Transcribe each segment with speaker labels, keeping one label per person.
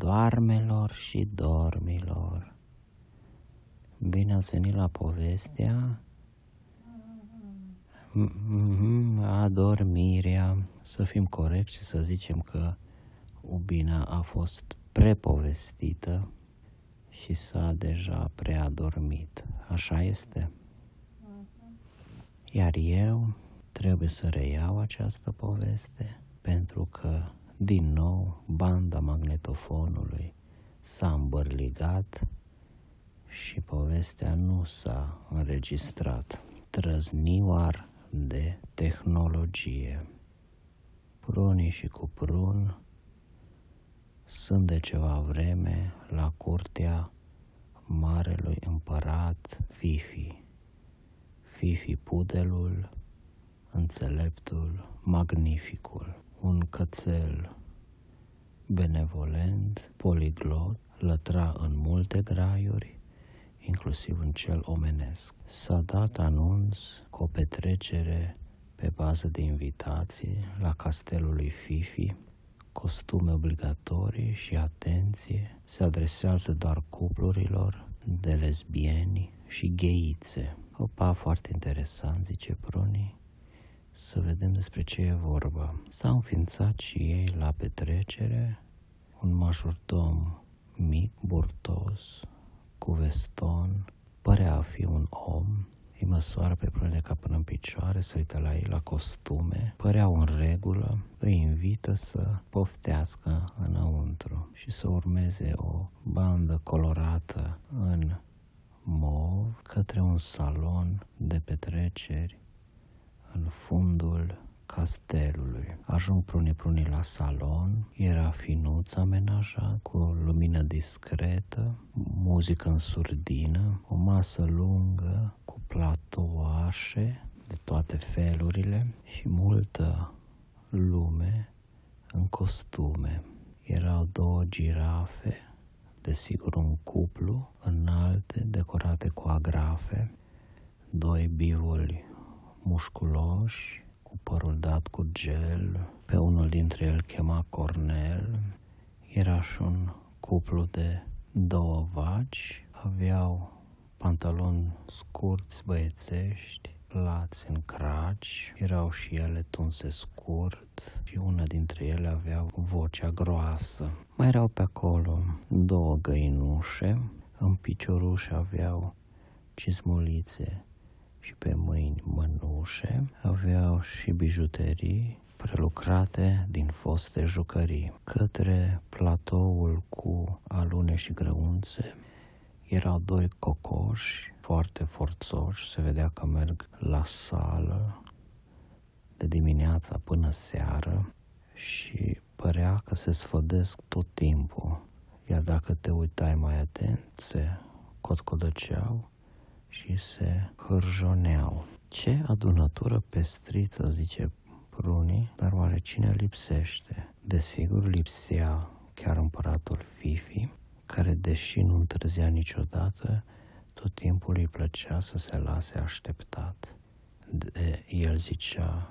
Speaker 1: doarmelor și dormilor. Bine ați venit la povestea Adormirea. Să fim corecți și să zicem că Ubina a fost prepovestită și s-a deja preadormit. Așa este? Iar eu trebuie să reiau această poveste pentru că, din nou, banda magnetofonului s-a îmbărligat și povestea nu s-a înregistrat. Trăznioar de tehnologie. Prunii și Cuprun sunt de ceva vreme la curtea marelui împărat Fifi. Fifi Pudelul, înțeleptul, magnificul, un cățel benevolent, poliglot, lătra în multe graiuri, inclusiv în cel omenesc. S-a dat anunț cu o petrecere pe bază de invitații la castelul lui Fifi, costume obligatorii și, atenție, se adresează doar cuplurilor de lesbieni și gheițe. Opa, foarte interesant, zice Prunii. Să vedem despre ce e vorba. S-au înființat și ei la petrecere un majordom mic, burtos, cu veston, părea a fi un om, îi măsoară pe Prunii de cap până în picioare, se uită la ei la costume, păreau în regulă, îi invită să poftească înăuntru și să urmeze o bandă colorată în mov către un salon de petreceri în fundul castelului. Ajung Prunii la salon, era finuț amenajat, cu lumină discretă, muzică în surdină, o masă lungă cu platouașe de toate felurile și multă lume în costume. Erau două girafe, desigur un cuplu, înalte, decorate cu agrafe, doi bivoli mușculoși, cu părul dat cu gel, pe unul dintre el chema Cornel. Era și un cuplu de două vaci, aveau pantaloni scurți băiețești, plați în craci, erau și ele tunse scurt și una dintre ele avea vocea groasă. Mai erau pe acolo două găinușe, în piciorușe aveau cizmulițe și pe mâini mănușe, aveau și bijuterii prelucrate din foste jucării. Către platoul cu alune și grăunțe erau doi cocoși foarte forțoși, se vedea că merg la sală de dimineața până seară și părea că se sfădesc tot timpul, iar dacă te uitai mai atent, se cotcodăceau și se hârjoneau. Ce adunătură pestriță, zice Prunii, dar oare cine lipsește? Desigur lipsea chiar împăratul Fifi, care, deși nu întârzia niciodată, tot timpul îi plăcea să se lase așteptat. El zicea,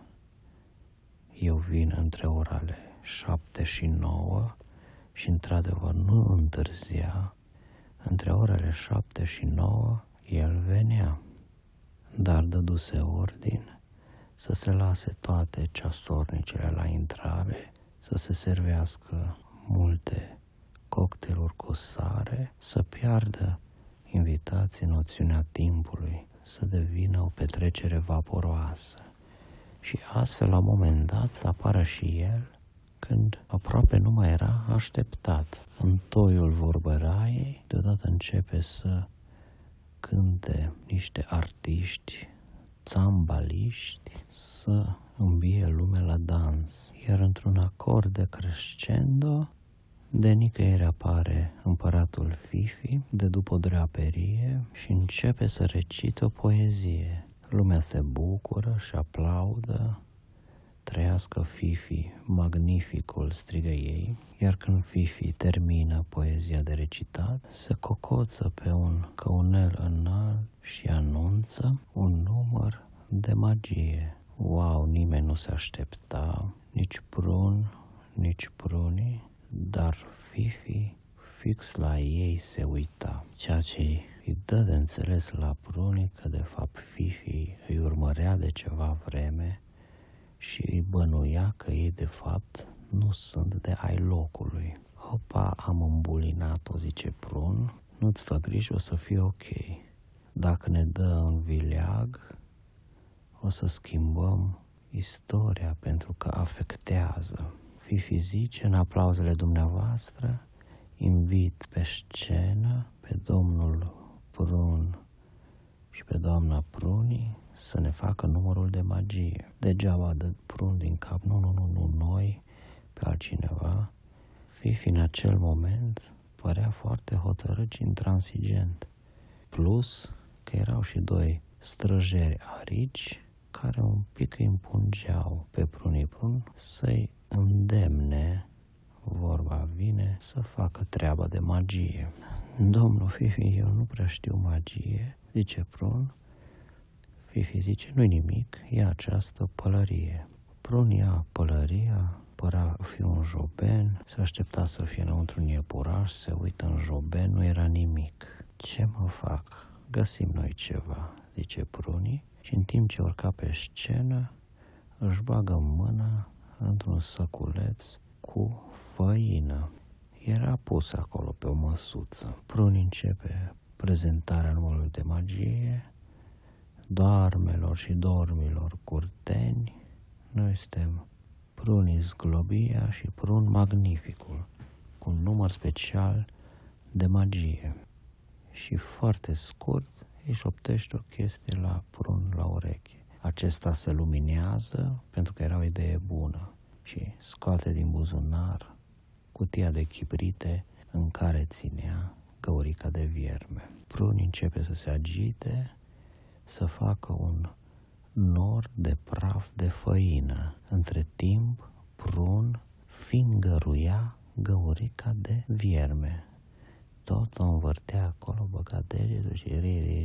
Speaker 1: eu vin între orele 7 și 9 și într-adevăr nu întârzia. Între orele 7 și 9 el venea, dar dăduse ordin să se lase toate ceasornicele la intrare, să se servească multe cocktailuri cu sare, să piardă invitații noțiunea timpului, să devină o petrecere vaporoasă. Și astfel, la un moment dat, să apară și el, când aproape nu mai era așteptat. În toiul vorbăraiei, deodată începe să cânte niște artiști, țambaliști, să îmbie lumea la dans. Iar într-un acord de crescendo, de nicăieri apare împăratul Fifi, de după o draperie și începe să recite o poezie. Lumea se bucură și aplaudă. Trăiască Fifi, magnificul, strigă ei, iar când Fifi termină poezia de recitat, se cocoță pe un căunel înalt și anunță un număr de magie. Wow, nimeni nu se aștepta, nici Prun, nici Prunii, dar Fifi fix la ei se uita, ceea ce îi dă de înțeles la prunii că de fapt Fifi îi urmărea de ceva vreme și îi bănuia că ei de fapt nu sunt de ai locului. Hopa, am îmbulinat-o, zice Prun, nu-ți fă griji, o să fie ok. Dacă ne dă în vileag, o să schimbăm istoria pentru că afectează. Fifi zice, în aplauzele dumneavoastră, invit pe scenă pe domnul Prun și pe doamna Pruni să ne facă numărul de magie. Degeaba dă Prun din cap, nu noi, pe altcineva. Fifi în acel moment părea foarte hotărât și intransigent. Plus că erau și doi străjeri arici care un pic îi împungeau pe Prunii Prun să-i îndemne, vorba vine, să facă treaba de magie. Domnul Fifi, eu nu prea știu magie, zice Prun. Fifi zice, nu-i nimic, ia această pălărie. Prun ia pălăria, părea fi un joben, se aștepta să fie înăuntru un iepuraș, se uită în joben, nu era nimic. Ce mă fac? Găsim noi ceva, zice Prunii, și în timp ce urca pe scenă, își bagă mâna într-un săculeț cu făină. Era pus acolo pe o măsuță. Prun începe prezentarea numărului de magie, doarmelor și dormilor curteni. Noi suntem Prunii Zglobia și Prun Magnificul, cu un număr special de magie. Și foarte scurt îi șoptește o chestie la Prun la ureche. Acesta se luminează pentru că era o idee bună și scoate din buzunar cutia de chibrite în care ținea găurica de vierme. Prun începe să se agite, să facă un nor de praf de făină. Între timp, Prun fingăruia găurica de vierme. Tot o învârtea acolo, băga degetul și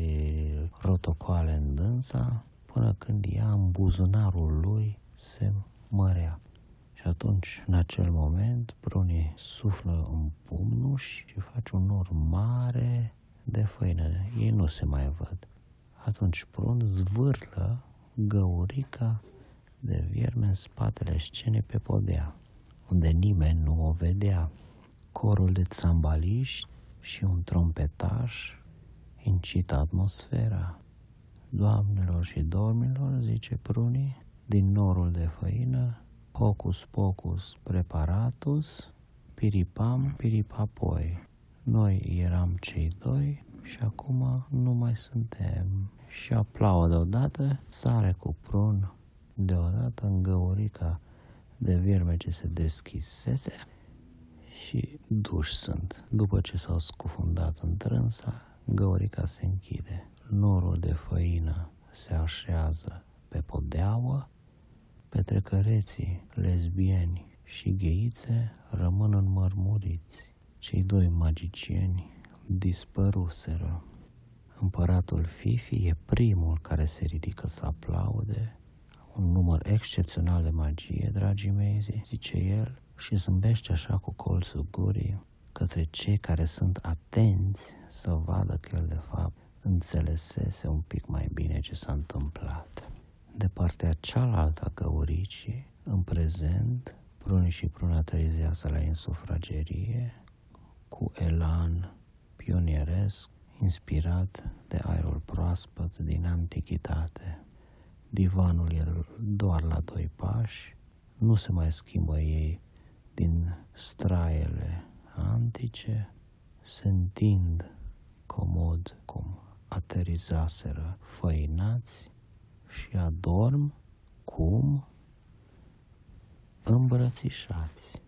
Speaker 1: rotocoale în dânsa, până când ea în buzunarul lui se mărea. Și atunci, în acel moment, Prunii suflă în pumnuși și face un nor mare de făină. Ei nu se mai văd. Atunci Prun zvârlă găurica de vierme în spatele scenei pe podea, unde nimeni nu o vedea. Corul de țambaliști și un trompetaș incită atmosfera. Doamnelor și domnilor, zice Prunii, din norul de făină, hocus pocus preparatus, piripam piripapoi. Noi eram cei doi și acum nu mai suntem. Și aplaudă odată, sare cu Prun deodată în găurica de vierme ce se deschisese și duși sunt. După ce s-au scufundat în trânsa, găurica se închide. Norul de făină se așează pe podeaua, petrecăreții, lesbieni și gheițe rămân înmărmuriți. Cei doi magicieni dispăruseră. Împăratul Fifi e primul care se ridică să aplaude. Un număr excepțional de magie, dragii mei, zice el, și zâmbește așa cu colțul gurii către cei care sunt atenți să vadă că el de fapt înțelesese un pic mai bine ce s-a întâmplat. De partea cealaltă a găuricii, în prezent, Prunii și Prun aterizează la insufragerie cu elan pionieresc, inspirat de aerul proaspăt din antichitate. Divanul e doar la 2 pași, nu se mai schimbă ei din straiele antice, se întind comod cum aterizaseră făinați și adorm cum îmbrățișați.